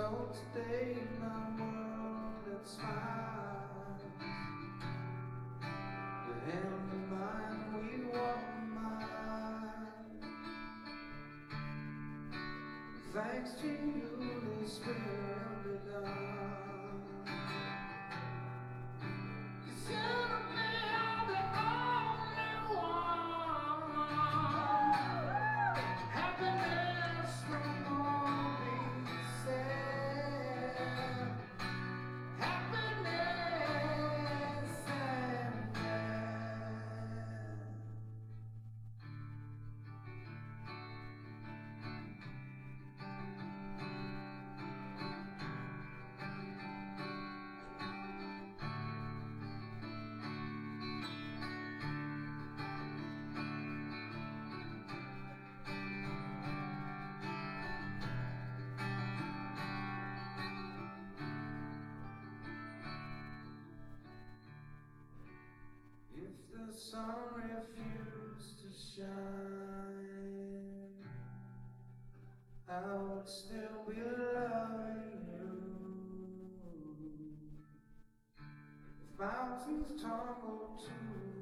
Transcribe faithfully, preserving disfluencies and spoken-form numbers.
So today my world it smiles. Your hand in mine, we walk a mile. Thanks to you, this will be done. 'Cause you and me are the only one. Happiness will only be sad. Happiness and glad. If the sun refused to shine, I would still be loving you. If mountains tumble to